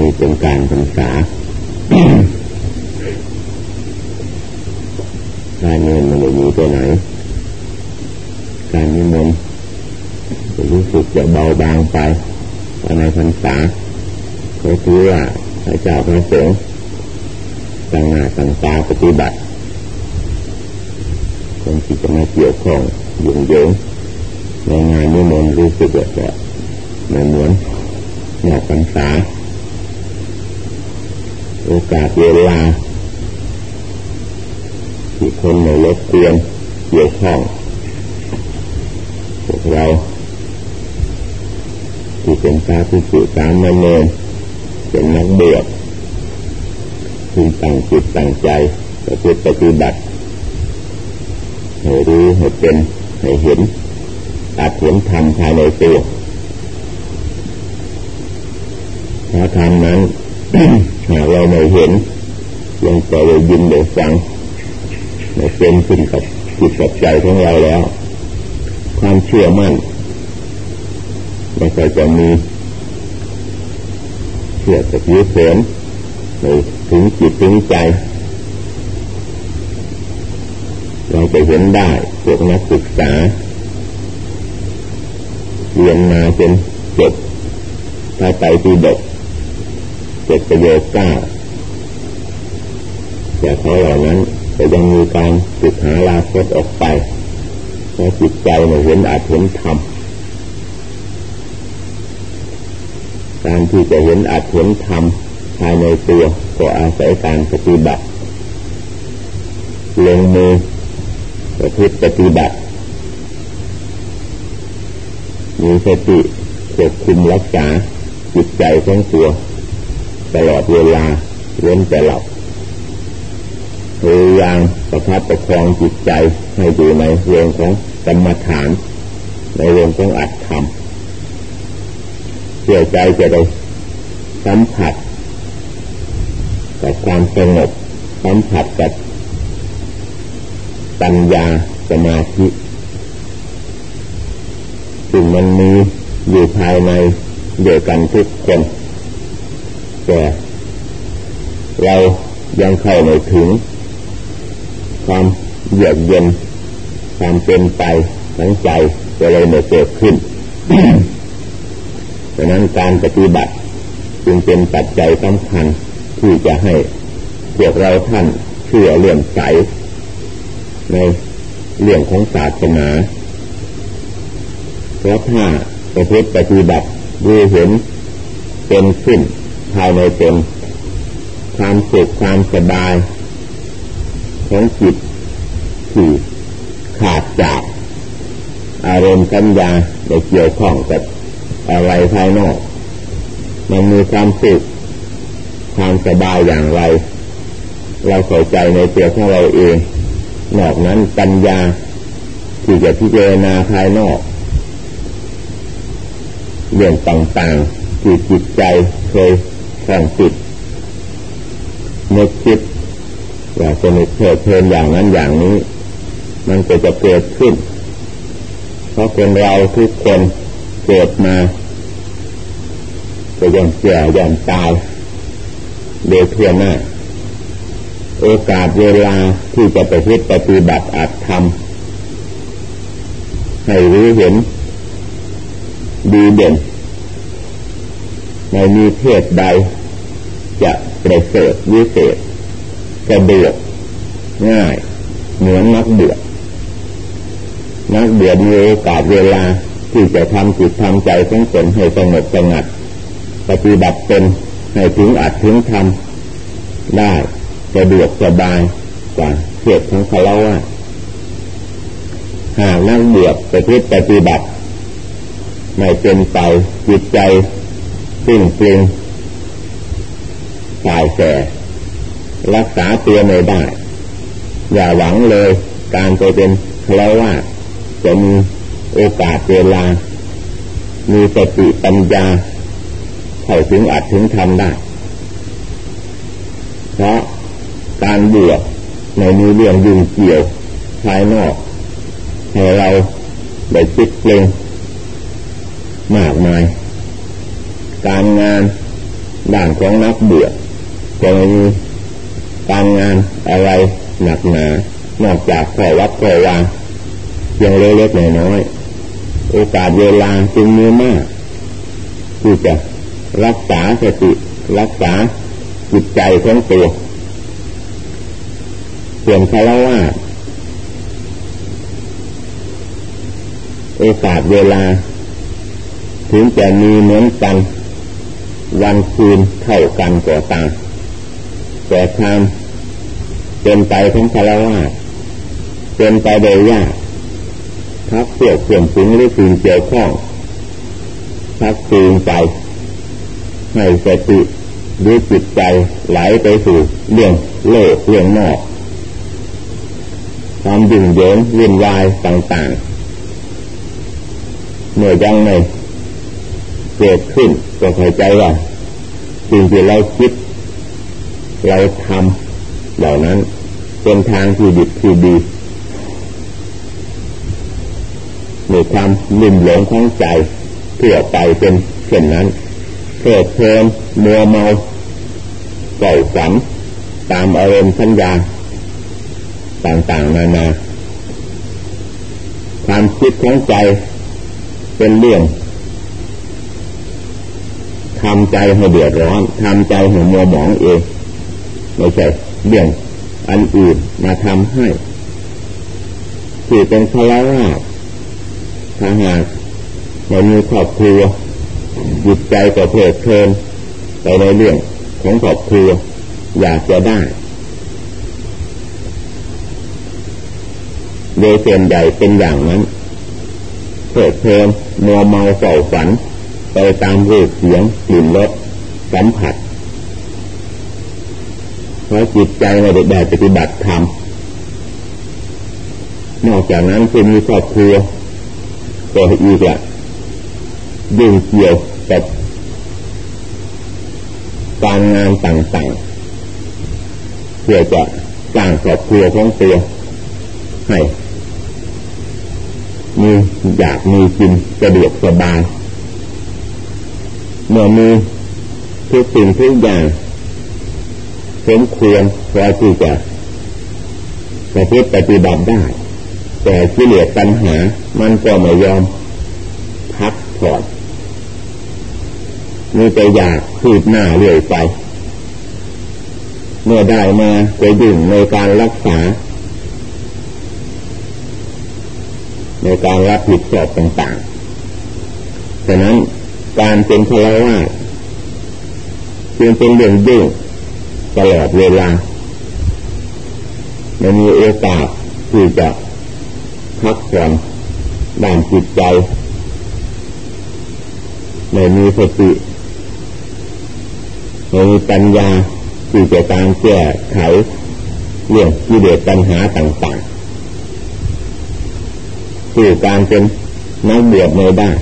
นี้เป็นการพรรษาการเงินมันไม่มีไปไหนการนิมนต์รู้สึกจะเบาบางไปในพรรษาเขาถือว่าพระเจ้าพระสงฆ์ต่างหน้าต่างตาปฏิบัติคนที่จะมาเกี่ยวข้องยุ่งเหยิงในงานนิมนต์รู้สึกว่าจะไม่เหมือนนอกพรรษาโอกาสเวลาที่คนในรถเกวียนเกี่ยวข้องพวกเราที่เป็นพระภิกษุสามเณรเป็นนักบวชพึงตั้งจิตตั้งใจประพฤติปฏิบัติให้รู้ให้เป็นให้เห็นอาจเห็นธรรมภายในตัวเพราะธรรมนั้น หากเราไม่เห็นยังแต่ได้ยินได้ฟังไม่เป็นขึ้นกับจิตกับใจของเราแล้วความเชื่อมั่นไม่เคยจะมีเชื่อกับยึดเสนในถึงจิตถึงใจเราจะเห็นได้พวกนักศึกษาเรียนมาจนจบพระไตรปิฎก7 ประโยค 9แต่เขาเหล่านั้นก็ยังมีการศึกษาลาภออกไปเพราะจิตใจไม่เห็นอาจเห็นธรรมการที่จะเห็นอาจเห็นธรรมภายในตัวก็อาศัยการปฏิบัติลงมือประพฤติปฏิบัติมีสติควบคุมรักษาจิตใจของตัวตลอดเวลาเว้นแต่หลับพยายามประคับประคองจิตใจให้อยู่ในเรื่องของกรรมฐานในเรื่องของอัตธรรมเพื่อใจจะได้สัมผัสกับความสงบสัมผัสกับปัญญาสมาธิซึ่งมันมีอยู่ภายในเดียวกันทุกคนแต่เรายังเข้าไม่ถึงความเยือกเย็นความเป็นไปทั้งใจจะเลยไม่เกิดขึ้น ดังนั้นการปฏิบัติจึงเป็นปัจจัยสำคัญที่จะให้พวกเราท่านเชื่อเลื่อมใสในเรื่องของศาสนาเพราะถ้าประพฤติปฏิบัติรู้เห็นเป็นขึ้นภายในตนความสุขความสบายของจิตที่ขาดจากอารมณ์สัญญาได้เกี่ยวข้องกับอะไรภายนอกมันมีความสุขความสบายอย่างไรเราเข้าใจในตัวของเราเองนอกนั้นปัญญาที่จะพิจารณาภายนอกเรื่องต่างๆที่จิตใจเคยคล้องติดนึกคิดว่าสนุกเพลิดเพลินอย่างนั้นอย่างนี้มันก็จะเกิดขึ้นเพราะคนเราทุกคนเกิดมาก็ยังเสียยังตายโดยทั่วหน้าโอกาสเวลาที่จะประพฤติปฏิบัติอาจทำให้รู้เห็นดีเด่นในมีเพศใดจะประเสริฐวิเศษสะดวกง่ายเหมือนนักบวชมีโอกาสเวลาที่จะทำจิตทำใจของตนให้สงบสงัดปฏิบัติเป็นให้ถึงอัตถึงธรรมได้สะดวกสบายกว่าเพศของฆราวาสหากนักบวชประพฤติปฏิบัติไม่เป็นไปจิตใจซึ่งเปลี่ยนสายแสรักษาตัวไม่ได้อย่าหวังเลยการไปเป็นฆราวาสจะมีโอกาสเวลามีสติปัญญาเข้าถึงอัตถึงธรรมได้เพราะการบวชไม่มีเรื่องยุ่งเกี่ยวภายนอกให้เราได้คิดเปล่งมากมายการงานด้านของนักบวชจะไม่มีการงานอะไรหนักหนานอกจากเข้าวัดเข้าวาเพียงเล็กๆน้อยๆโอกาสเวลาจึงมีมากที่จะรักษาสติรักษาจิตใจของตัวส่วนฆราวาสโอกาสเวลาถึงจะมีเหมือนกันวันคืนเท่ากันก็ตามแต่ความเป็นไปของฆราวาสเป็นไปโดยยากทักเกี่ยวเกี่ยมถึงหรือสิ่งเกี่ยวข้องทักจูงใจให้สติหรือจิตใจไหลไปสู่เรื่องโลกเรื่องนอกความยุ่งเหยิงวุ่นวายต่างๆเมื่อยังไม่เกิดขึ้นก็เข้าใจว่าสิ่งที่เราคิดเราทำเหล่านั้นเป็นทางที่ดีที่ดีมีความลุ่มหลงของใจเพื่อไปเป็นเช่นนั้นเพลิดเพลินมัวเมาใฝ่ฝันตามอารมณ์สัญญาต่างๆนานาความคิดของใจเป็นเรื่องทำใจให้เดือดร้อนทำใจให้มัวหมองเองไม่ใช่เรื่องอันอื่นมาทำให้ที่เป็นฆราวาสถ้าหากไม่มีครอบครัวจิตใจก็เพลิดเพลินไปในเรื่องของครอบครัวอยากจะได้โดยส่วนใหญ่เป็นอย่างนั้นเพลิดเพลินมัวเมาใฝ่ฝันไปตามรูปเสียงกลิ่นรสสัมผัสเพราะจิตใจไม่ได้ปฏิบัติธรรมนอกจากนั้นจะมีครอบครัวก็อีกละยุ่งเกี่ยวกับการงานต่างๆเพื่อจะสร้างครอบครัวของตัวให้มีอยากมีกินสะดวกสบายเมื่อมีทุกสิ่งทุกอย่างสมควรพอที่จะประพฤติปฏิบัติได้แต่กิเลสตัณหามันก็ไม่ยอมพักผ่อนมีแต่อยากคืบหน้าเรื่อยไปเมื่อได้มาก็ยุ่งในการรักษาในการรับผิดชอบต่างๆฉะนั้นการเป็นฆราวาสจึงเป็นเรื่องยุ่งตลอดเวลาไม่มีโอกาสที่จะพักผ่อนด้านจิตใจไม่มีสติไม่มีปัญญาที่จะตามแก้ไขเรื่องกิเลสตัณหาต่างๆคือการเป็นนักบวชไม่ได้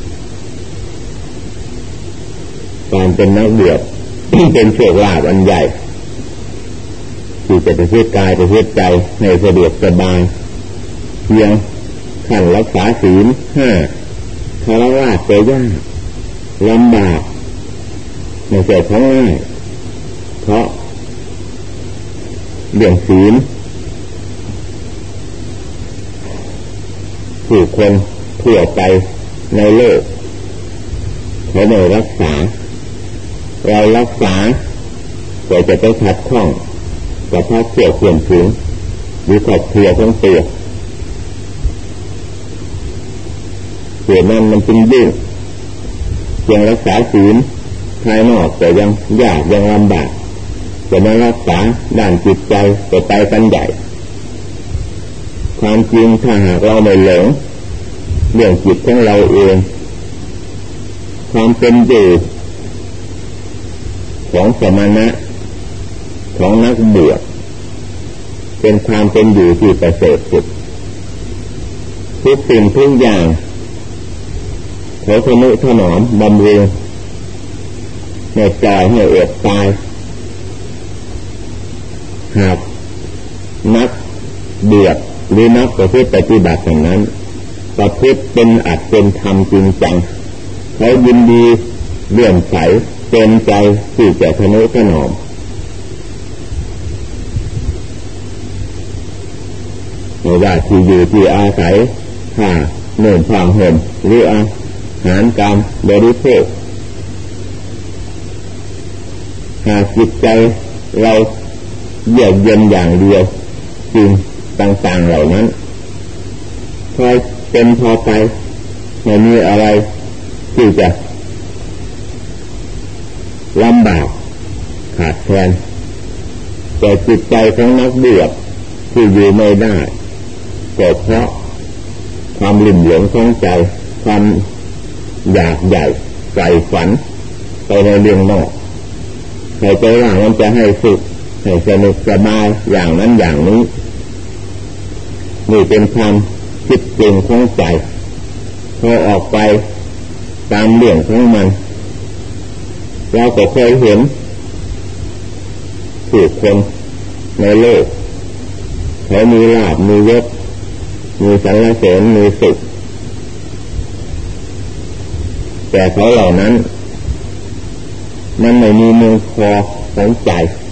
การเป็นนักบวช เป็นโชคลาภอันใหญ่ที่จะประพฤติกายประพฤติใจในสะดวกสบายเพียงขั้นรักษาศีล5ฆราวาสจะยากลำบากไม่ใช่ของง่ายเพราะเรื่องศีลผู้คนทั่วไปในโลกเขาไม่รักษาเรารักษาก็จะไปขัดข้องกับพระเกี่ยวเกี่ยมถึงหรือครอบครัวของตัวเกิดนั้นมันจึงยุ่งยังรักษาศีลภายนอกแต่ยังยากยังลำบากจะมารักษาด้านจิตใจก็ไปกันใหญ่ความจริงถ้าหากเราไม่หลงเรื่องจิตของเราเองความเป็นอยู่ของสมณะของนักบวชเป็นความเป็นอยู่ที่ประเสริฐสุดทุกสิ่งทุกอย่างเขาทนุถนอมบำรุงในใจให้อดตายหากนักบวชหรือนักประพฤติปฏิบัติอย่างนั้นประพฤติเป็นอัตเป็นธรรมจริงจังเขายินดีเลื่อมใสเต็มใจที่จะทนุถนอมไม่ว่าที่อยู่ที่อาศัยผ้านุ่งผ้าห่มหรืออาหารการบริโภคหากจิตใจเราเยือกเย็นอย่างเดียวสิ่งต่างๆเหล่านั้นพอเป็นพอไปไม่มีอะไรที่จะลำบากขาดแคลนแต่จิตใจของนักบวชที่อยู่ไม่ได้ก็เพราะความหลิ่มหลงของใจความอยากใหญ่ใฝ่ฝันไปในเรื่องนอกใครใจว่ามันจะให้สุขให้สนุกสบายอย่างนั้นอย่างนี้นี่เป็นความคิดจริงของใจพอออกไปตามเรื่องของมันเราก็เคยเห็นผู้คนในโลกเขามีลาภมียศมีสรรเสริญมีสุขแต่เขาเหล่านั้นมันไม่มีเมืองพอของใจ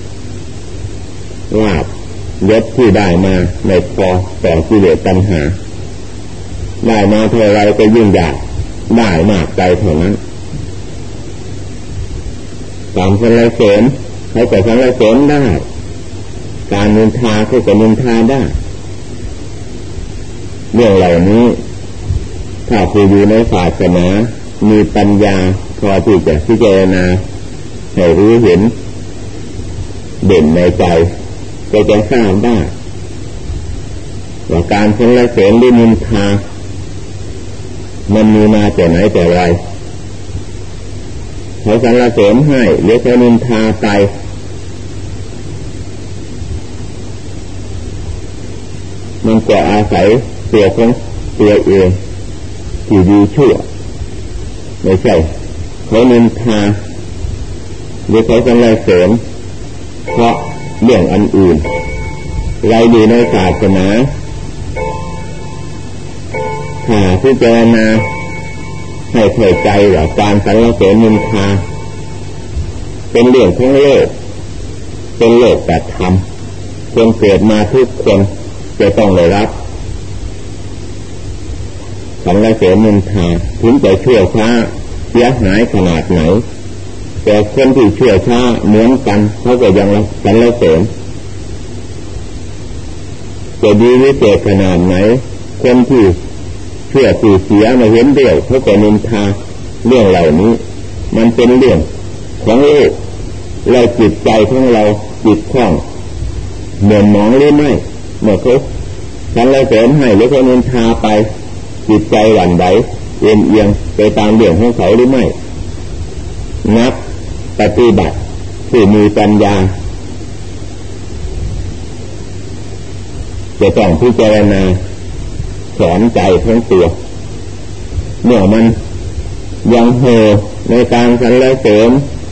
ลาภยศที่ได้มาไม่พอต่อกิเลสตัณหาได้มาเท่าไรก็ยิ่งอยากได้มากใจเท่านั้นการสรรเสริญเขาก็สรรเสริญได้การนินทาเขาก็นินทาได้เรื่องเหล่านี้ถ้าผู้อยู่ในศาสนามีปัญญาพอที่จะพิจารณาให้รู้เห็นเด่นในใจก็จะทราบได้ว่าการสรรเสริญหรือนินทามันมีมาแต่ไหนแต่ไรเขาสรรเสริญให้หรือเขานินทาไปมันก็อาศัยตัวของตัวเองที่ดีชั่วไม่ใช่เขานินทาหรือเขาสรรเสริญเพราะเรื่องอันอื่นเราอยู่ในศาสนาถ้าพิจารณาให้เข้าใจว่าการสรรเสริญนินทาเป็นเรื่องของโลกเป็นโลกแต่ธรรมคนเกิดมาทุกคนจะต้องได้รับสรรเสริญนินทาถึงจะชั่วช้าเสียหายขนาดไหนแต่คนที่ชั่วช้าเหมือนกันเขาก็ยังสรรเสริญจะดีวิเศษขนาดไหนคนที่ชั่วที่เสียมาเห็นเดียวเขาก็นินทาเรื่องเหล่านี้มันเป็นเรื่องของโลกเราจิตใจของเราจิตคล่องเหมือนหมองหรือไม่เมื่อเขาสรรเสริญให้หรือเขานินทาไปจิตใจหวั่นไหวเอียงไปตามเรื่องของเขาหรือไม่นักปฏิบัติที่มีปัญญาจะต้องพิจารณาสอนใจทั้งตัวเมื่อมันยังเห่อในการสรรเสริญ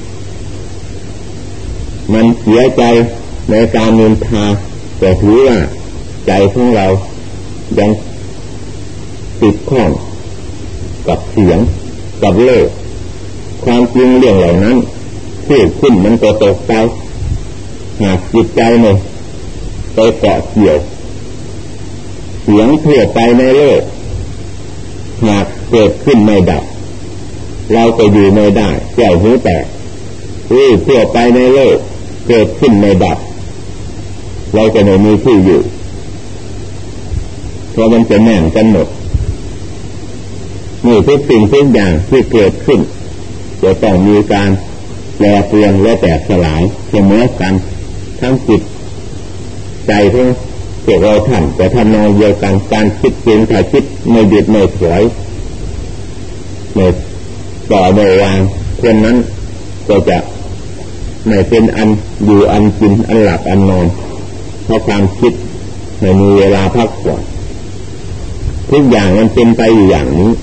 มันเสียใจในการนินทาแต่ถือว่าใจของเรายังติดข้องกับเสียงกับโลกความจริงเรื่องเหล่านั้นพูดขึ้นมันก็ตกไปหากจิตใจเนี่ยไปเกาะเกี่ยวเสียงทั่วไปในโลกหากเกิดขึ้นไม่ดับเราก็อยู่ไม่ได้แก้วหูแตกทั่วไปในโลกเกิดขึ้นไม่ดับเราจะไม่มีที่อยู่เพราะมันจะแน่นกันหมดนี่ทุกสิ่งทุกอย่างที่เกิดขึ้นจะต้องมีการแปรเปลี่ยนและแตกสลายเสมอกันทั้งจิตใจทั้งพวกเราท่านจะทำนองเดียวกันการคิดจริงถ้าคิดไม่หยุดไม่ถอยไม่ต่อไม่วางคนนั้นก็จะไม่เป็นอันอยู่อันกินอันหลับอันนอนเพราะความคิดไม่มีเวลาพักผ่อนทุกอย่างมันเป็นไปอย่างนี้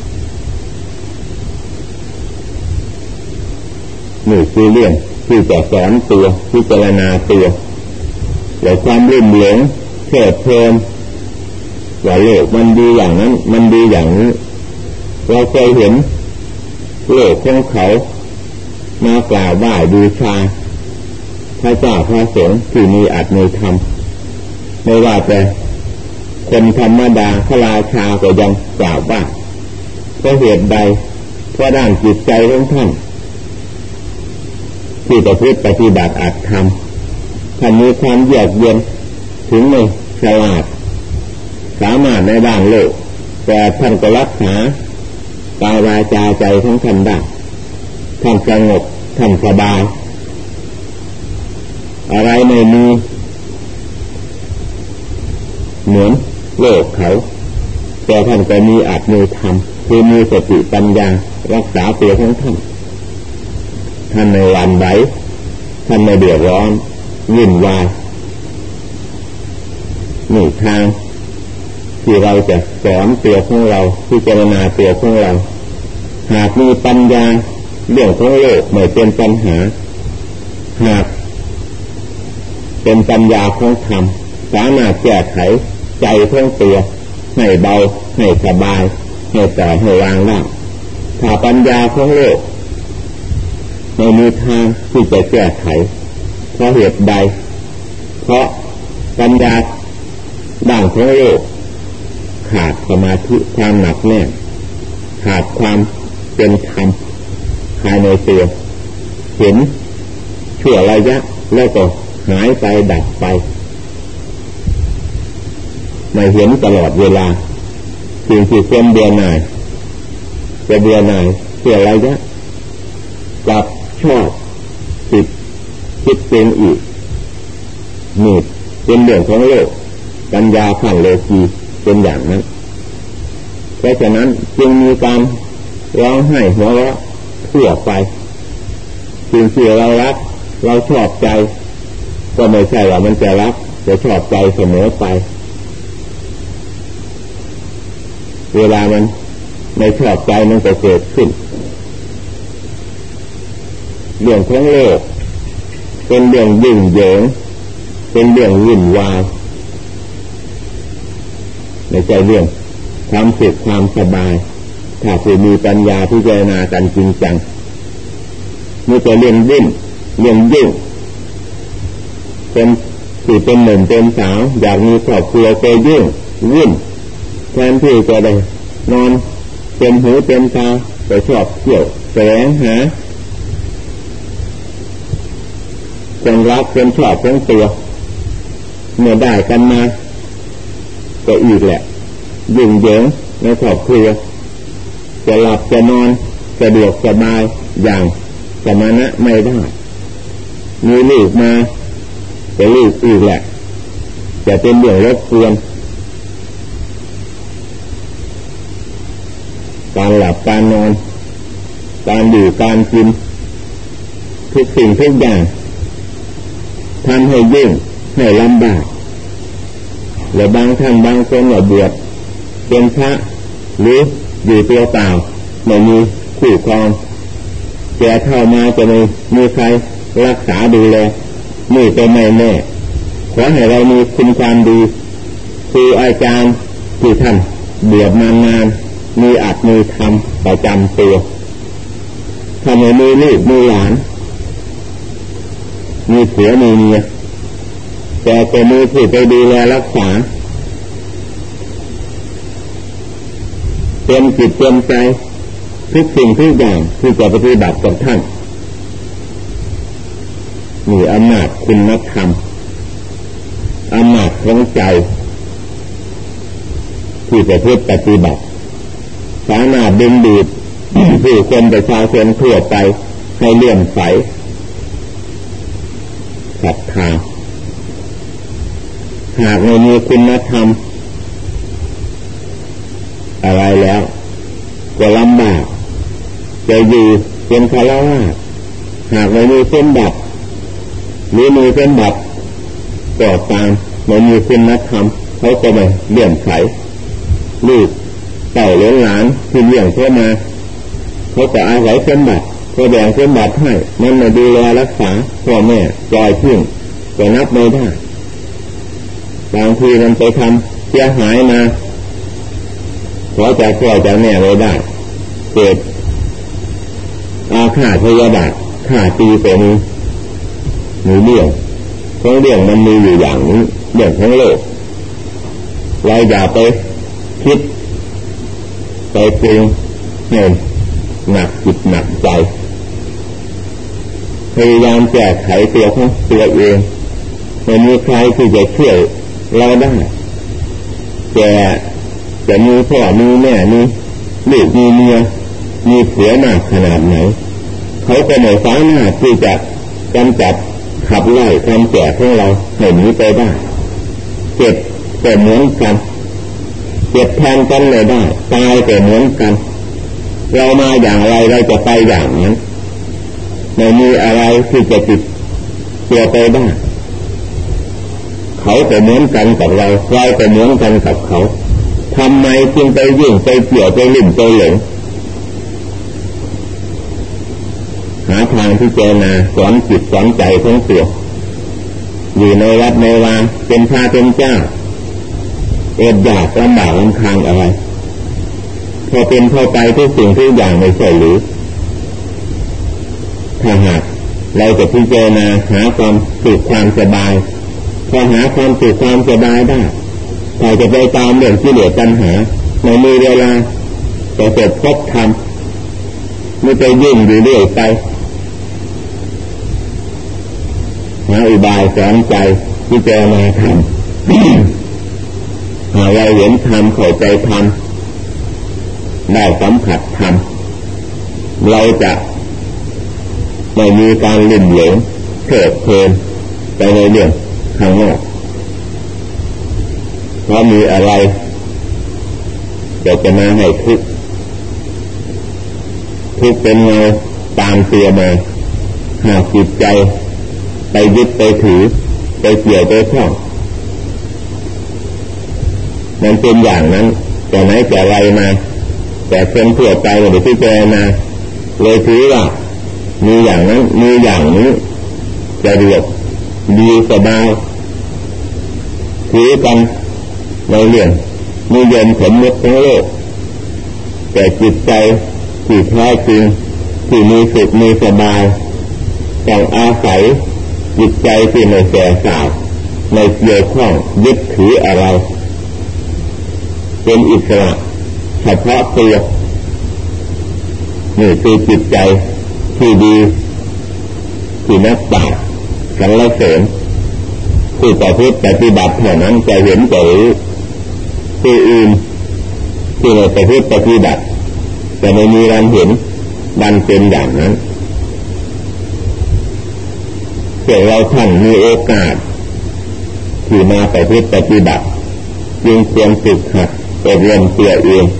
นี่คือเรื่องที่จะสอนตัวพิจารณาตัวและความลื่นหลงเพลิดเพลินว่าโลกมันดีอย่างนั้นมันดีอย่างนี้เราเคยเห็นโลกของเขามากราบไหว้บูชาพระเจ้าพระสงฆ์ที่มีอัตมีธรรมไม่ว่าแต่คนธรรมดาพระราชาก็ยังกราบไหว้เพราะเหตุใดเพราะด้านจิตใจของท่านที่ประพฤติปฏิบัติอัตธรรมท่านมีความเยือกเย็นถึงไม่ฉลาดสามารถในด้านโลกแต่ท่านก็รักษากายวาจาใจของท่านได้ท่านสงบท่านสบายอะไรไม่มีเหมือนโลกเขาแต่ท่านก็มีอาจมีธรรมคือมีสติปัญญารักษาตัวของท่านท่านในวันไหวท่านไม่เดือดร้อนวุ่นวายนี่ทางที่เราจะสอนตัวของเราพิจารณาตัวของเราหากมีปัญญาเรื่องของโลกไม่เป็นปัญหาหากเป็นปัญญาของธรรมสามารถแก้ไขใจของตัวให้เบาให้สบายให้ปล่อยให้วางได้ถ้าปัญญาของโลกไม่มีทางที่จะแก้ไขเพราะเหตุใดเพราะปัญญาด้านของโลกขาดสมาธิความหนักแน่นขาดความเป็นธรรมภายในตัวเห็นชั่วระยะแล้วก็หายไปดับไปไม่เห็นตลอดเวลาสิ่งที่ควรเบื่อหน่ายจะเบื่อหน่ายชั่วระยะกลับชอบติดคิดเป็นอีกนี่เป็นเรื่องของโลกปัญญาขั้นโลกีเป็นอย่างนั้นเพราะฉะนั้นจึงมีการร้องไห้หัวเราะทั่วไปสิ่งที่เรารักเราชอบใจก็ไม่ใช่ว่ามันจะรักจะชอบใจเสมอไปเวลามันไม่ชอบใจมันก็เกิดขึ้นเรื่องของโลกเป็นเรื่องยุ่งเหยิงเป็นเรื่องวุ่นวายไม่ใช่เรื่องความสุขความสบายถ้าผู้มีปัญญาพิจารณากันจริงจังมีแต่เรื่องวุ่นเรื่องยุ่งเป็นที่เป็นหนุ่มเป็นสาวอยากมีครอบครัวก็ยุ่งวุ่นแทนที่จะได้นอนเป็นหูเป็นตาไปชอบเที่ยวแสวงหาคนรักคนชอบของตัวเมื่อได้กันมาก็อีกแหละยุ่งเหยิงในครอบครัวจะหลับจะนอนสะดวกสบายอย่างสมณะไม่ได้มีลูกมาแต่ลูกอีกแหละจะเป็นเรื่องรบกวนการหลับการนอนการดื่มการกินทุกสิ่งทุกอย่างทำให้ยุ่งให้ลำบากและบางท่านบางคนก็บวชเป็นพระหรืออยู่ตัวเปล่าไม่มีคู่ครองแก่เท่ามาจะไม่มีใครรักษาดูแลนี่เป็นไม่แน่ขอให้เรามีคุณความดีคืออาจารย์ที่ท่านบวชมานานมีอัตมีธรรมประจำตัวถ้าไม่มีลูกมีหลานมีผัวมีเมียแต่ก็มีผู้ไปดูแลรักษาเตรียมจิตเตรียมใจทุกสิ่งทุกอย่างที่จะปฏิบัติกับท่านมีอำนาจคุณธรรมอำนาจของใจที่จะปฏิบัติสามารถดึงดูดผู้คนประชาชนทั่วไปให้เลื่อมใสศรัทธาหากไม่มีคุณธรรมอะไรแล้วก็ลำบากจะอยู่เป็นฆราวาสหากไม่มีสมบัติหรือมีสมบัติก็ตามไม่มีคุณธรรมเขาก็ไม่เลื่อมใสลูกเต่าเลี้ยงหลานที่เลี้ยงเขามาเขาก็อาศัยสมบัติเขาแบ่งสมบัติให้มันมาดูแลรักษาพ่อแม่ปล่อยทิ้งก็นับไม่ได้บางทีมันไปทำเสียหายมาขอจากพ่อจากแม่ไม่ได้เกิดอาฆาตพยาบาทถ้าตีเป็นมีเรื่องของเรื่องมันมีอยู่อย่างนี้เรื่องของโลกเราอย่าไปคิดไปปรุงให้หนักจิตหนักใจพยายามแก้ไขตัวของตัวเองไม่มีใครที่จะช่วยเราได้แต่จะมีพ่อมีแม่มีลูกมีเมียมีผัวมากขนาดไหนเขาก็ไม่สามารถที่จะกำจัดขับไล่ความแก่ของเราให้หนีไปได้เจ็บแต่เหมือนกันเจ็บแทนกันเลยได้ตายแต่เหมือนกันเรามาอย่างไรเราจะไปอย่างนั้นไม่มีอะไรที่จะติดตัวไปได้เขาแต่เหมือนกันกับเราเราแต่เหมือนกันกับเขาทำไมจึงไปยุ่งไปเกี่ยวไปลิ่มไปหลงหาทางที่เจนาสอนจิตสอนใจของตัวอยู่ในวัดในวาเป็นพระเป็นเจ้าอดอยากลำบากลำคาญอะไรพอเป็นเข้าไปทุกสิ่งทุกอย่างไม่ใช่หรือถ้าหากเราจะพิจารณาหาความสุขความสบายพอหาความสุขความสบายได้เราจะไปตามเรื่องที่เหลือปัญหาไม่มีเวลาจะเสร็จพบธรรมไม่ไปยุ่งอยู่เรื่อยไปหาอุบายสอนใจพิจารณาธรรมหาเราเห็นธรรมเข้าใจธรรมได้สัมผัสธรรมเราจะไม่มีการลิ่มหลงเพลิดเพลินไปในเรื่องข้างนอกเพราะมีอะไรจะมาให้ทุกข์เป็นเงาตามเตียมาหากจิตใจไปยึดไปถือไปเกี่ยวไปคล้องมันเป็นอย่างนั้นแต่ไหนแต่ไรมาแต่คนทั่วไปเราได้พิจารณาเลยถือว่ามีอย่างนั้นมีอย่างนี้จะเรียกดีสบายถือกันในเรื่องนิยมสมมติของโลกแต่จิตใจที่แท้จริงที่มีสุขมีสบายต้องอาศัยจิตใจที่ไม่แสบสาบไม่เกี่ยวข้องยึดถืออะไรเป็นอิสระเฉพาะตัวนี่คือจิตใจที่ดีที่นักปราชญ์สรรเสริญผู้ประพฤติปฏิบัติเท่านั้นจะเห็นจะรู้ผู้อื่นที่ไม่ประพฤติปฏิบัติจะไม่มีวันเห็นวันเป็นอย่างนั้นแต่เราท่านมีโอกาสที่มาประพฤติปฏิบัติจึงควรฝึกหัดอบรมตัวเอง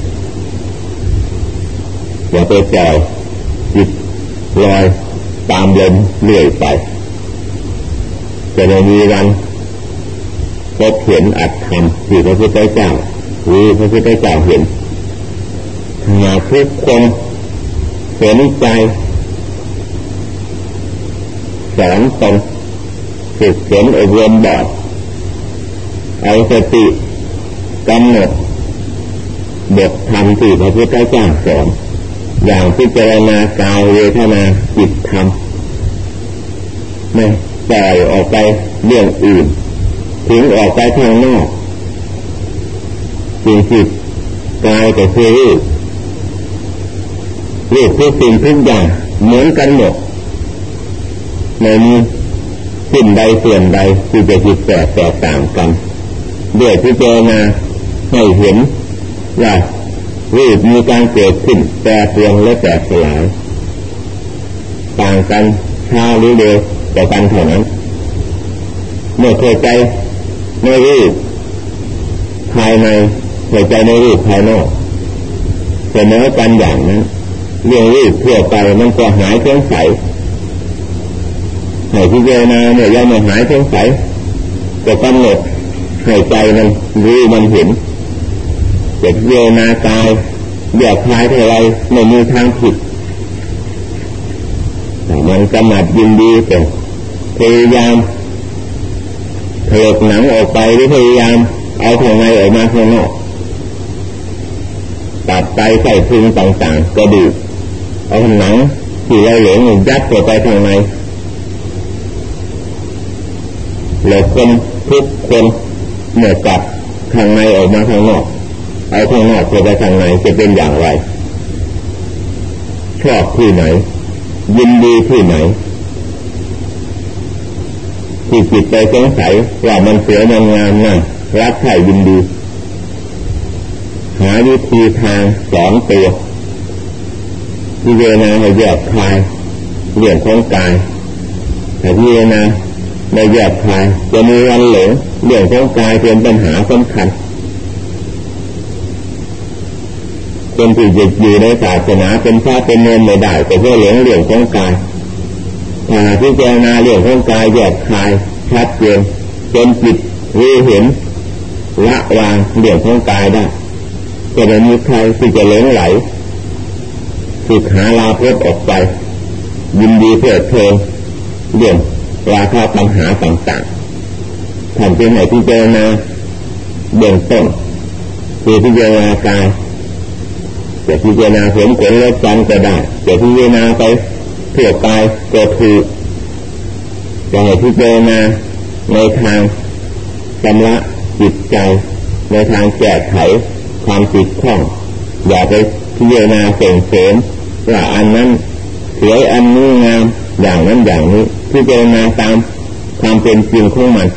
อย่าไปปล่อยจิตลอยตามลมเรื่อยไปจะไม่มีวันพบเห็นอัตธรรมที่พระพุทธเจ้าหรือพระพุทธเจ้าเห็นหากทุกคนสนใจสอนตนฝึกฝนอบรมบ่อยเอาสติกำหนดบทธรรมที่พระพุทธเจ้าสอนอย่างพิจารณากายเวทนาจิตธรรมไม่ปล่อยออกไปเรื่องอื่นถึงออกไปทางนอกสิ่งที่กายก็คือรูปทุกสิ่งทุกอย่างเหมือนกันหมดไม่มีสิ่งใดส่วนใดที่จะผิดแตกต่างกันด้วยพิจารณาให้เห็นว่ารูปมีการเกิดขึ้นแปรเปลี่ยนและแตกสลายต่างกันช้าหรือเร็วแต่กันเท่านั้นเมื่อเข้าใจในรูปภายในเข้าใจในรูปภายนอกเสมอกันอย่างนั้นเรื่องรูปทั่วไปมันก็หายสงสัยให้พิจารณาเนี่ยยังไม่หายสงสัยก็กำหนดให้ใจมันรู้มันเห็นจะพิจารณากายแยกคลายเท่าไรไม่มีทางผิดแต่มันกำหนัดยินดีแต่พยายามถลกหนังออกไปหรือพยายามเอาข้างในออกมาข้างนอกตัดไตไส้พุงต่างๆกระดูกเอาหนังที่เราหลงยัดเข้าไปข้างในแล้วคนทุกคนเมื่อจับข้างในออกมาข้างนอกเอาข้างนอกเข้าไปข้างในจะเป็นอย่างไรชอบที่ไหนยินดีที่ไหนที่จิตใจสงสัยว่ามันสวยมันงามน่ะรักใคร่ยินดีหาวิธีทางสอนตัวพิจารณาให้แยกคายเรื่องของกายแต่พิจารณาไม่แยกคายจะมีวันหลงเรื่องของกายเป็นปัญหาสำคัญคนที่จะอยู่ในศาสนาเป็นพระเป็นเนรไม่ได้ก็เพราะหลงเรื่องของกายถ้าพิจารณาเรื่องของกายแยกคายชัดเจนจนจิตรู้เห็นละวางเรื่องของกายได้จะไม่มีใครที่จะหลงไหลศึกหาลาภออกไปยินดีเพลิดเพลินเรื่องราคะปัญหาต่างๆท่านเป็นให้พิจารณาเบื้องต้นคือพิจารณากายจะพิจารณาเห็นผลและจันก็ได้จะพิจารณาไปเพื่อกายก็ถูกจะให้พิจารณาในทางชำระจิตใจในทางแก้ไขความติดข้องอย่าไปพิจารณาส่งเสริมว่าอันนั้นสวยอันนี้งามอย่างนั้นอย่างนี้พิจารณาตามความเป็นจริงของมัน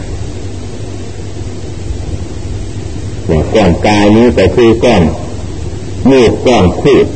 ว่าก้อนกายนี้ก็คือก้อนมูกก้อนคูด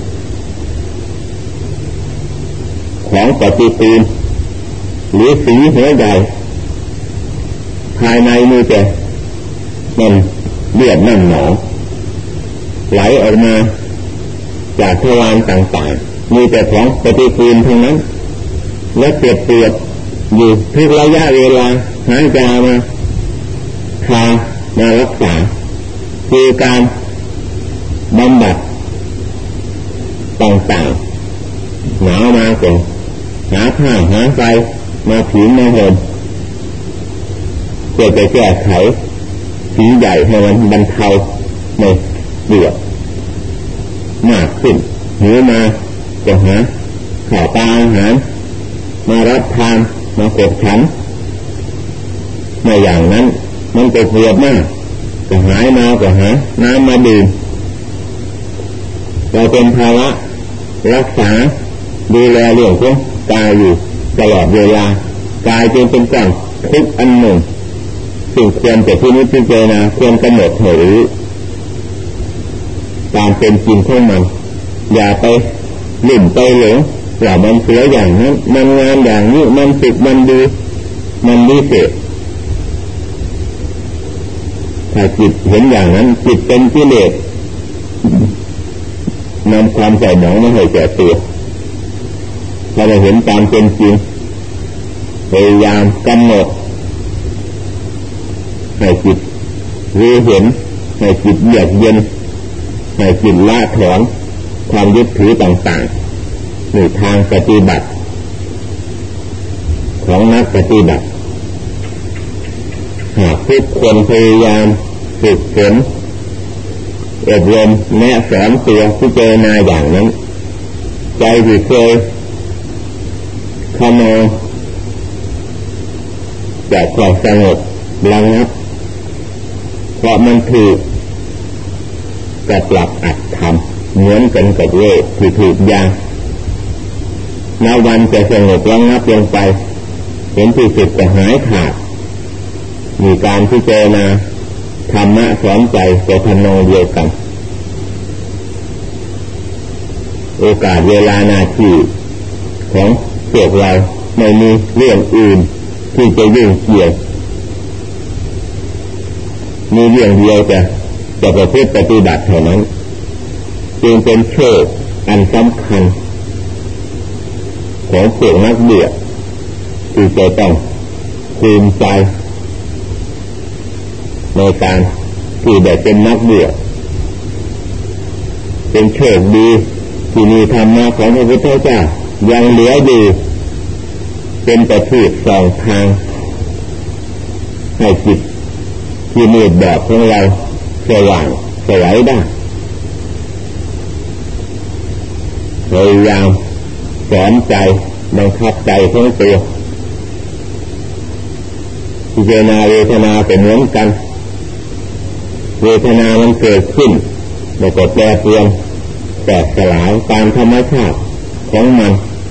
ของปฏิกูลหรือสีหัวใหญ่ภายในมีแต่มันเลือดน้ำหนองไหลออกมาจากทวารต่างๆมีแต่ของปฏิกูลทั้งนั้นและเจ็บปวดอยู่ทุกระยะเวลาหายามาทามารักษาคือการบำบัดต่างๆหนาวมาก็หาผ้าหาไฟมาผิวมาห่มเพื่อจะแก้ไขสีใหญ่ให้มันบรรเทาในเดือดมากขึ้นหิวมาจะหาข้าวปลาอาหารมารับทานมากดฉันในอย่างนั้นมันก็ปวดมากก็หายมาก็หาน้ำมาดื่มเราเป็นภาระรักษาดูแลเรื่องของกายอยู่ตลอดเวลากายจึงเป็นก้อนทุกข์อันหนึ่งสิ่งควรจะพินิจพิจารณาควรกำหนดให้รู้ตามเป็นจริงของมันอย่าไปลิ่มไปหลงว่ามันสวยอย่างนั้นมันงามอย่างนี้มันสุขมันดีมันวิเศษถ้าจิตเห็นอย่างนั้นจิตเป็นกิเลสนำความใส่หมองมาให้แก่ตัวถ้าเราเห็นตามเป็นจริงพยายามกำหนดให้จิตรู้เห็นให้จิตเยือกเย็นให้จิตละถอนความยึดถือต่างๆในทางปฏิบัติของนักปฏิบัติหากทุกคนพยายามฝึกฝนอบรมแนะสอนตัวพิจารณาอย่างนั้นใจที่เคยขโมยจากความสงบระงับเพราะมันถูกกับหลักอัตธรรมเหมือนกันกับโลกที่ถูกยาณวันจะสงบระงับลงไปเห็นที่สุดจะหายขาดมีการพิจารณาธรรมะสอนใจจะทำนองเดียวกันโอกาสเวลานาทีของพวกเราไม่มีเรื่องอื่นที่จะยุ่งเกี่ยวมีเรื่องเดียวจะประพฤติปฏิบัติเท่านั้นจึงเป็นโชคอันสำคัญของพวกนักบวชที่จะต้องภูมิใจในการที่ได้เป็นนักบวชเป็นโชคดีที่มีธรรมะของพระพุทธเจ้ายังเหลืออยู่เป็นประทีปส่องทางให้จิตที่มืดบอดของเราสว่างสวัยได้พยายามสอนใจบังคับใจทั้งตัวพิจารณาเวทนาเป็นเหมือนกันเวทนามันเกิดขึ้นแล้วก็แปรเปลี่ยนแตกสลายตามธรรมชาติของมัน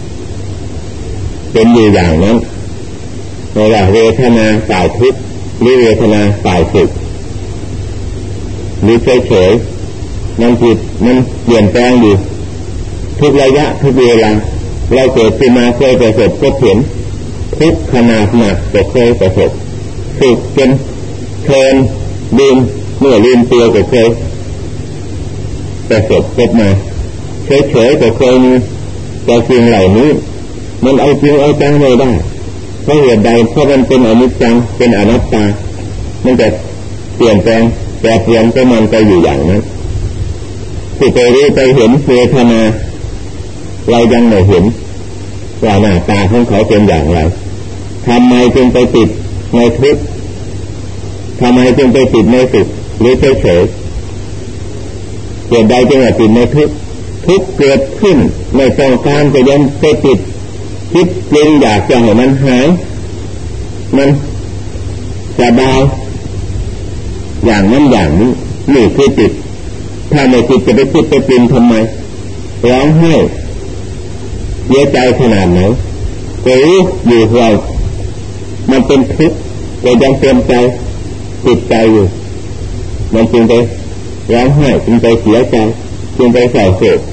เป็นอยู่อย่างนั้นไม่ว่าเวทนาฝ่ายทุกข์หรือเวทนาฝ่ายสุขหรือเฉยๆมันจิตมันเปลี่ยนแปลงอยู่ทุกระยะทุกเวลาเราเกิดขึ้นมาเคยประสบพบเห็นทุกขนาดหนักก็เคยประสบสุขจนเพลินลืมเมื่อลืมตัวก็เคยประสบพบมาเฉยๆก็เคยมีแต่สิ่งเหล่านี้มันเอาจริงเอาจังไม่ได้เพราะเหตุใดเพราะมันเป็นอนิจจังเป็นอนัตตามันจะเปลี่ยนแปลงแปรเปลี่ยนไปมันไปอยู่อย่างนั้นที่ไปรู้ไปเห็นเวทนาเรายังไม่เห็นว่าหน้าตาของเขาเป็นอย่างไรทำไมจึงไปติดในทุกข์ทำไมจึงไปติดในสุขหรือเฉยๆเหตุใดจึงติดในทุกข์ทุกข์เกิดขึ้นไม่ต้องการจะยังไปติดคิดเล่นอยากจะให้มันหายมันสบายอย่างนั้นอย่างนี้นี่คือจิตถ้าไม่จิตจะไปคิดไปปรุงทำไมร้องไห้เสียใจขนาดไหนก็รู้อยู่ว่ามันเป็นทุกข์แต่ยังเต็มใจติดใจอยู่มันจึงไปร้องไห้จึงไปเสียใจจึงไปเศร้าโศก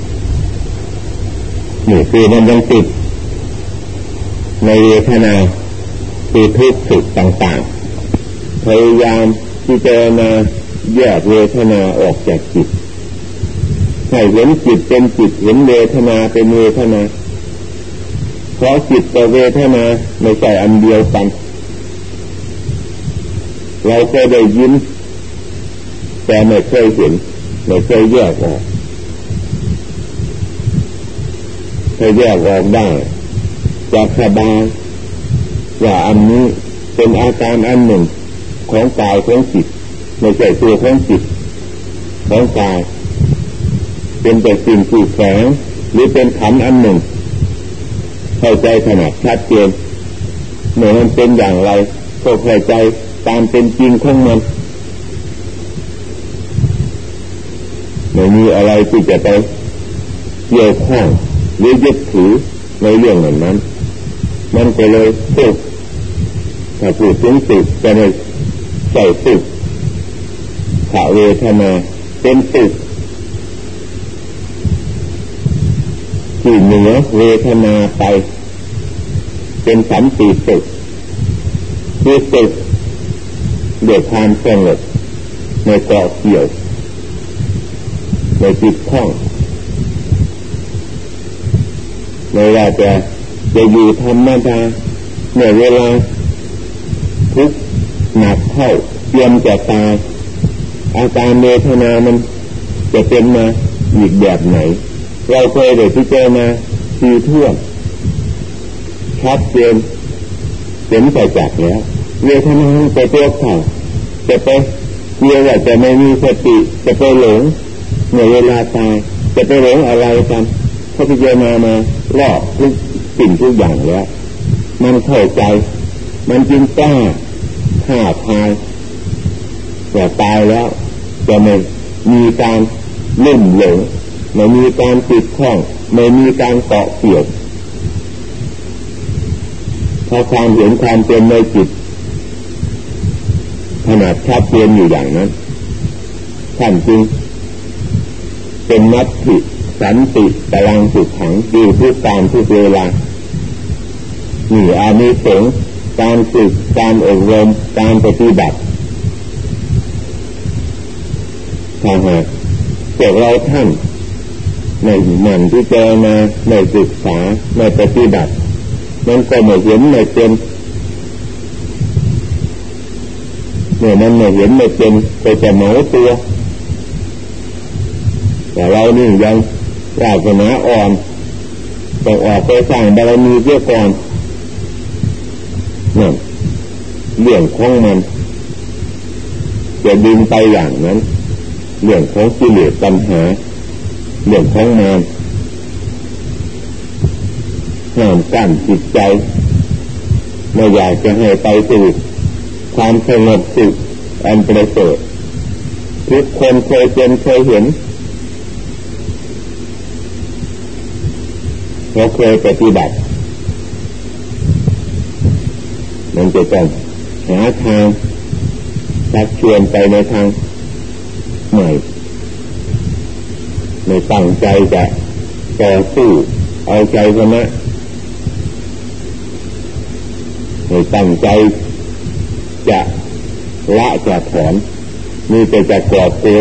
นี่คือมันยังติดในเวทนาคือทุกข์สุขต่างๆพยายามที่จะมาแยกเวทนาออกจากจิตให้เห็นจิตเป็นจิตเห็นเวทนาเป็นเวทนาเพราะจิตกับเวทนาไม่ใช่อันเดียวกันเราก็ได้ยินแต่ไม่เคยเห็นไม่เคยแยกออกถ้าแยกออกได้จะสบายว่าอันนี้เป็นอาการอันหนึ่งของกายของจิตไม่ใช่ตัวของจิตของกายเป็นแต่สิ่งที่แฝงหรือเป็นขันธ์อันหนึ่งเข้าใจขนาดชัดเจนเมื่อมันเป็นอย่างไรก็เข้าใจตามเป็นจริงของมันไม่มีอะไรที่จะไปเกี่ยวข้องหรือยึดถือในเรื่องนั้นมันก็เลยสุขถ้าพูดถึงสุขจะไม่ใส่สุขถ้าเวทนาเป็นสุขที่เหนือเวทนาไปเป็นสันติสุขคือสุขด้วยความสงบในเกาะเกี่ยวในจิตข้องในว่าจะอยู่ธรรมดาในเวลาทุกข์หนักเข้าเตรียมจะตายอาการเวทนามันจะเป็นมาอีกแบบไหนเราเคยได้พิจารณาทีทั่วชัดเจนเห็นไปจากแล้วเวทนาไปตัวเขาจะไปเรียกว่าจะไม่มีสติจะไปหลงในเวลาตายจะไปหลงอะไรกันเขาพิจารณามารอบทุกสิ่งทุกอย่างแล้วมันเข้าใจมันจึงกล้าท้าทายแต่ตายแล้วจะไม่มีการลุ่มหลงไม่มีการติดข้องไม่มีการเกาะเกี่ยวเพราะความเห็นความเป็นในจิตขนาดชัดเจนอยู่อย่างนั้นท่านจึงเป็นมัตถิสันติตรังสุขขังอยู่ทุกการทุกเวลานี่อานิสงส์การฝึกการอบรมการปฏิบัติถ้าหากพวกเราท่านในหมั่นที่เจอมาในศึกษาในปฏิบัติมันก็ไม่เห็นไม่เป็นเมื่อมันไม่เห็นไม่เป็นก็จะเหมาตัวแต่เรานี่ยังวาสนาอ่อนต้องออกไปสร้างบารมีเสียก่อนนั่นเรื่องของมันจะดึงไปอย่างนั้นเรื่องของกิเลสตัณหาเรื่องของมารห้ามกั้นจิตใจไม่อยากจะให้ไปสู่ความสงบสุขอันประเสริฐทุกคนเคยเป็นเคยเห็นเราเคยปฏิบัติมันจะต้องหาทางชักชวนไปในทางใหม่ไม่ตั้งใจจะต่อสู้เอาใจชนะไม่ตั้งใจจะละจะถอนมีแต่จะกอบเกลียว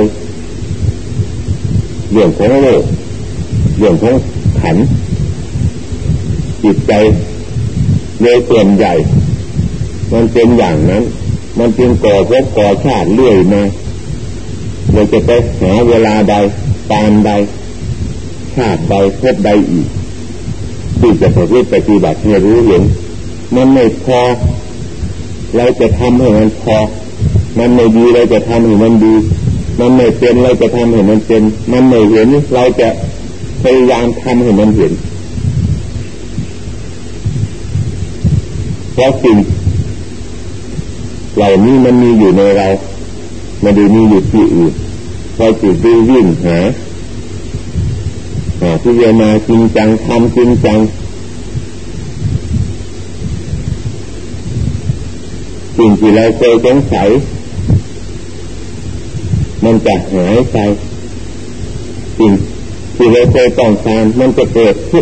เรื่องของโลกเรื่องของขันธ์จิตใจโดยส่วนใหญ่มันเป็นอย่างนั้นมันจึงก่อภพก่อชาติเรื่อยมาเราจะไปหาเวลาใดตามใดชาติใดภพใดอีกที่จะประพฤติปฏิบัติให้รู้เห็นมันไม่พอเราจะทำให้มันพอมันไม่ดีเราจะทำให้มันดีมันไม่เป็นเราจะทำให้มันเป็นมันไม่เห็นเราจะพยายามทำให้มันเห็นเพราะสิ่งเหล่านี้มันมีอยู่ในเราไม่ได้มีอยู่ที่อื่นพอจิตวิ่งหาพิจารณาจริงจังทำจริงจังสิ่งที่เราเคยสงสัยมันจะหายไปสิ่งที่เราเคยต้องการมันจะเกิดขึ้น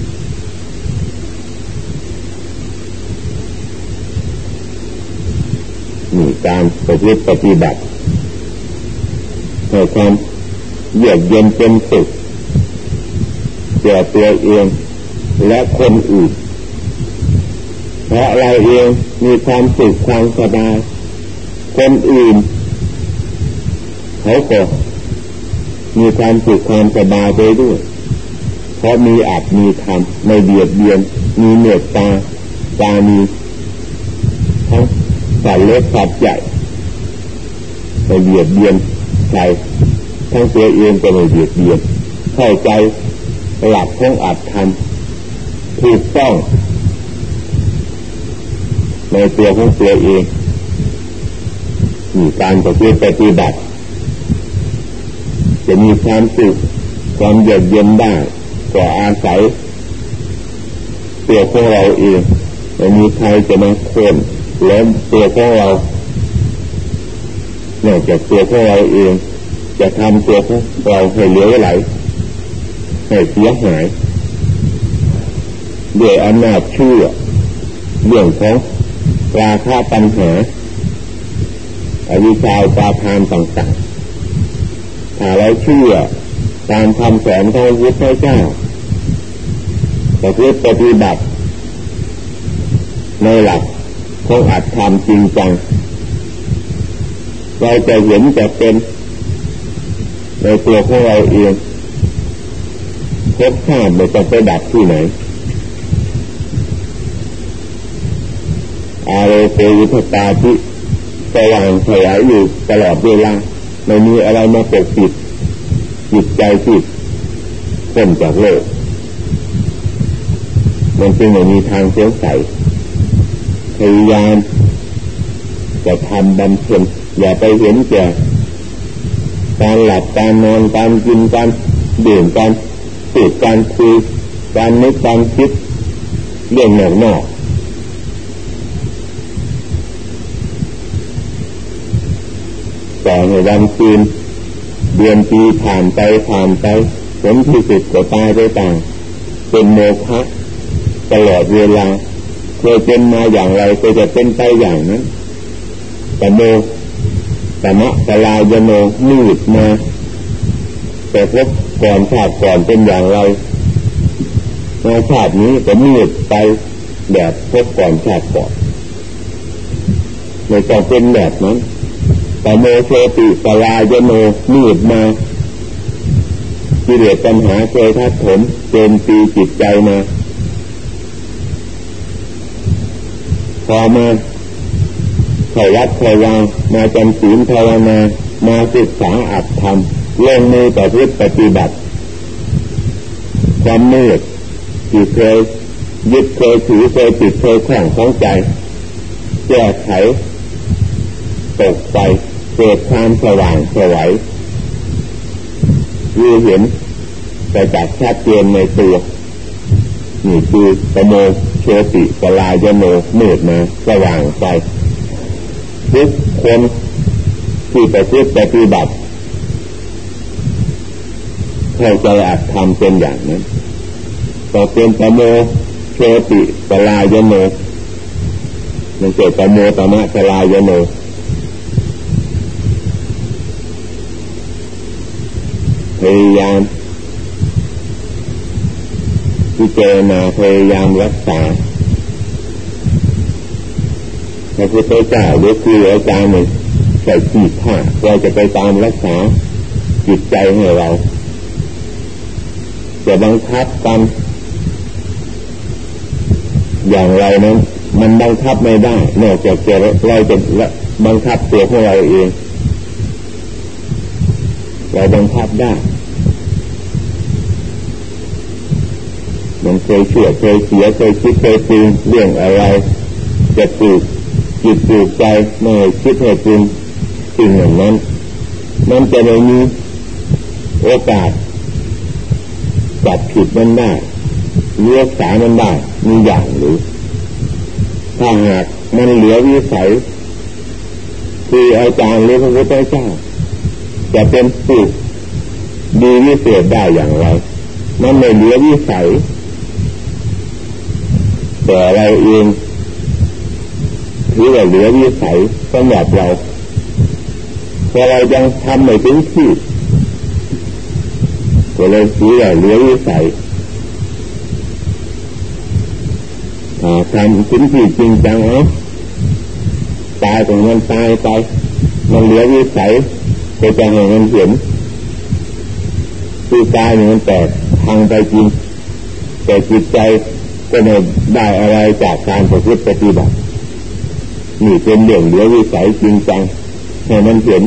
มีการประพฤติปฏิบัติให้ความเยือกเย็นเป็นสุขแก่ตัวเองและคนอื่นเพราะเราเองมีความสุขความสบายคนอื่นเขาก็มีความสุขความสบายไปด้วยเพราะมีอาจมีธรรมไม่เบียดเบียนมีเมตตาปราณีทั้งสัตว์เล็กสัตว์ใหญ่ไม่เบียดเบียนใครทั้งตัวเองก็ไม่เบียดเบียนเข้าใจหลักของอัตธรรมถูกต้องในตัวของตัวเองมีการประพฤติปฏิบัติจะมีความสุขความเยือกเย็นได้ก็อาศัยตัวของเราเองไม่มีใครจะมาโค่นล้มตัวของเรานอกจากตัวของเราเองจะทำตัวของเราให้เหลวไหลให้เสียหายด้วยอำนาจเชื่อเรื่องของราคะตัณหาอวิชชาอุปาทานต่างๆถ้าเราเชื่อตามคำสอนของพระพุทธเจ้าประพฤติปฏิบัติในหลักของอัตธรรมจริงจังเราจะเห็นจะเป็นในตัวของเราเองภพชาติไม่ต้องไปดับที่ไหนอาโรเปยุทตาที่สว่างขยายอยู่ตลอดเวลาไม่มีอะไรมาปกปิดจิตใจที่พ้นจากโลกมันจึงไม่มีทางสงสัยพยายามจะทำบำเพ็ญอย่าไปเห็นแก่การหลับการนอนการกินการดื่มการสูดการคุยการนึกการคิดเรื่องนอกต่อในวันคืนเดือนปีผ่านไปผลที่สุดก็ตายไปต่างเป็นโมฆะตลอดเวลาเคยเป็นมาอย่างไรก็จะเป็นไปอย่างนั้นแต่โมตมะกลายโนมืดมาแต่พบก่อนชาติก่อนเป็นอย่างไรในชาตินี้ก็มืดไปแบบพบก่อนชาติก่อนไม่ต้องเป็นแบบนั้นแต่โมโชติกลายโนมืดมากิเลสปัญหาเคยทับถมโจมตีจิตใจมาพอมาเข้าวัดเข้าวามาจำศีลภาวนามาศึกษาอัตธรรมลงมือประพฤติปฏิบัติความมืดที่เคยยึดเคยถือเคยติดเคยคล้องของใจแก้ไขตกไปเกิดความสว่างสวัยรู้เห็นแต่จากชัดเจนในตัวนี่คือสโมโชติปลายโนมืดมาสว่างไปทุกคนที่ประพฤติปฏิบัติเข้าใจอาจทำเป็นอย่างนั้นต่อเป็นสโมโชติปลายโนมันเกิดสโมตมะปลายโนพยายามพิจารณาพยายามรักษาพระพุทธเจ้าหรือครูอาจารย์เนี่ยใส่ขีดท่าเราจะไปตามรักษาจิตใจให้เราจะบังคับกันอย่างไรนั้นมันบังคับไม่ได้นอกจากเราจะบังคับตัวของเราเองเราบังคับได้มันเคยเชื่อเคยเสียเคยคิดเคยปรุงเรื่องอะไรจะปลูกจิตปลูกใจไม่คิดให้ปรุงสิ่งอย่างนั้นมันจะไม่มีโอกาสจับผิดมันได้รักษามันได้มีอย่างหรือถ้าหากมันเหลือวิสัยคืออาจารย์หรือพระพุทธเจ้าจะเป็นผู้ดีวิเศษได้อย่างไรมันไม่เหลือวิสัยแต่เราเองถือว่าเหลือวิสัยสำหรับเราเพราะเรายังทำไม่ถึงที่ก็เลยถือว่าเหลือวิสัยทำถึงที่จริงจังตายของมันตายไปมันเหลือวิสัยก็จะให้มันเห็นคือกายมันแตกพังไปจริงแต่จิตใจก็ไม่ได้อะไรจากการประพฤติปฏิบัตินี่เป็นเรื่องเหลือวิสัยจริงจังให้มันเห็น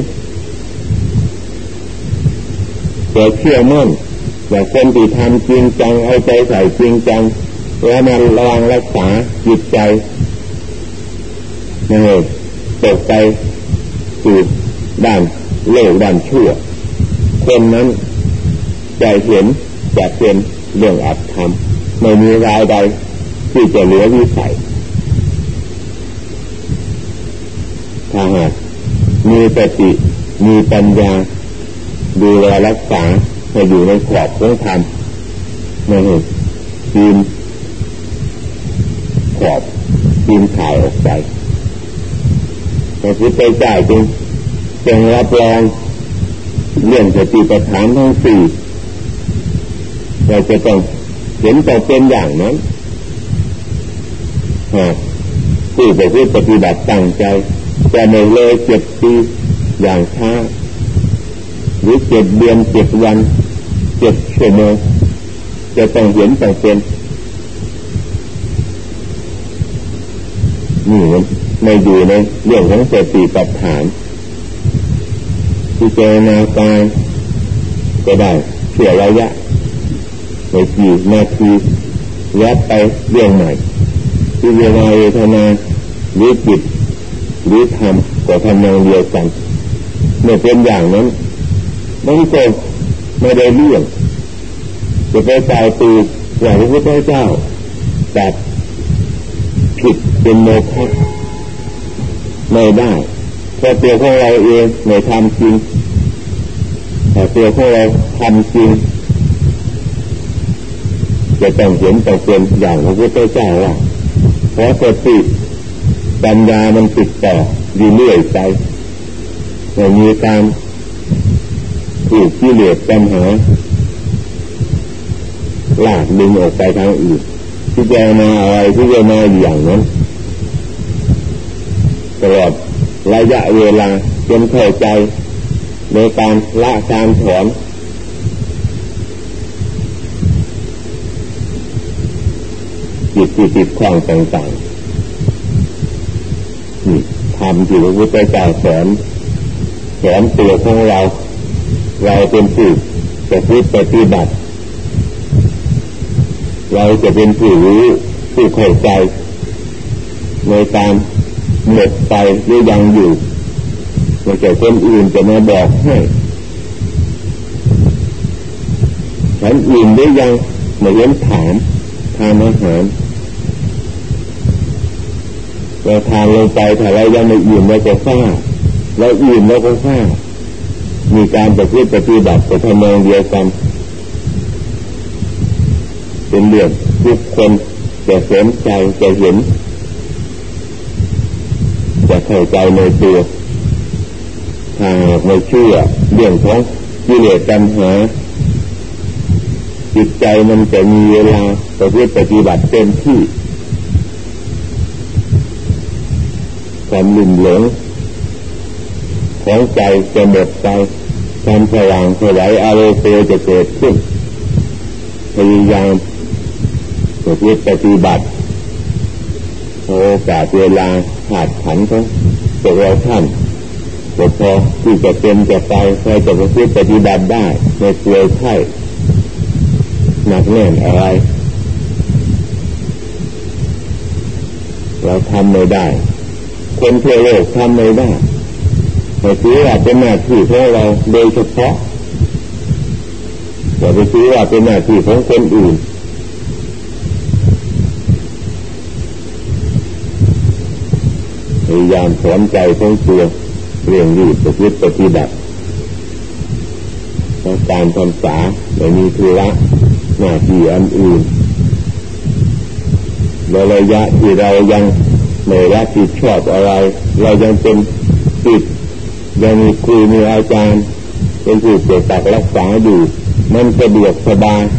แต่เชื่อมั่นว่าคนที่ทำจริงจังเอาใจใส่จริงจังแล้วมันระวังรักษาจิตใจไม่ให้ตกไปสู่ด้านโลกด้านชั่วคนนั้นใจเห็นจะเป็นเรื่องอัตธรรมไม่มีรายใดที่จะเหลือวิสัยถ้าหากมีสติมีปัญญาดูแลรักษาให้อยู่ในขอบของธรรมไม่ให้ปีนขอบปีนข่ายออกไปพระพุทธเจ้าจึงรับรองเรื่องสติปัฏฐานทั้งสี่เราจะต้องเห็นต่อเป็นอย่างนั้นผู้ประพฤติปฏิบัติตั้งใจจะไม่เลย7 ปีอย่างช้าหรือ7 เดือน7 วัน7 ชั่วโมงจะต้องเห็นต่อเป็นนี่ไม่อยู่ในเรื่องของสติปัฏฐานที่เจรณากายก็ได้เสียระยะในกี่นาทียัดไปเรื่องใหม่ที่เวลาเวทนาหรือจิตหรือธรรมก็ทำอย่างเดียวกันเมื่อเป็นอย่างนั้นมันก็ไม่ได้เรื่องจะไปตายตูอย่างพระพุทธเจ้าแต่ผิดเป็นโมฆะไม่ได้เพราะตัวของเราเองไม่ทำจริงแต่ตัวของเราทำจริงจะต้องเห็นต้องเป็นอย่างพระพุทธเจ้าว่าเพราะสติปัญญามันติดต่ออยู่เรื่อยไปไม่มีการถูกกิเลสปัญหาลากดึงออกไปทางอื่นพิจารณาอะไรพิจารณาอย่างนั้นตลอดระยะเวลาจนเข้าใจในการละการถอนจิตที่ติดข้องต่างๆนี่ทำที่พระพุทธเจ้าสอนตัวของเราเป็นผู้ประพฤติปฏิบัติเราจะเป็นผู้รู้ผู้เข้าใจในการหมดไปหรือยังอยู่ไม่ใช่คนอื่นจะมาบอกให้ฉันอิ่มหรือยังไม่เห็นถามทานอาหารเราทานลงไปถ้าเรายังไม่อิ่มเราจะซ่าเราอิ่มเราก็ซ่ามีการประพฤติปฏิบัติกับทำนองเดียวกันเป็นเรื่องทุกคนจะสนใจจะเห็นจะเข้าใจในตัวถ้าไม่เชื่อเรื่องของกิเลสตัณหาจิตใจมันจะมีเวลาประพฤติปฏิบัติเต็มที่ความลุ่มหลงของใจจะหมดไปความสว่างสวัยอารมณ์จะเกิดขึ้นพยายามประพฤติปฏิบัติโอกาสเวลาขาดขันของพวกเราท่านก็พอที่จะเป็นจะไปใครจะประพฤติปฏิบัติได้ในตัวใช่หนักแน่นอะไรเราทำไม่ได้คนทั่วโลกทำไม่ได้แต่ถือว่าเป็นหน้าที่ของเราโดยเฉพาะอย่าไปถือว่าเป็นหน้าที่ของคนอื่นพยายามสอนใจของตัวเรื่องนี้ประพฤติปฏิบัติการทำสาไม่มีธุระหน้าที่อันอื่นในระยะที่เรายังไม่รับผิดชอบอะไรเรายังเป็นติดยังมีครูมีอาจารย์เป็นผู้ปกปักรักษาอยู่มันสะดวกสบาย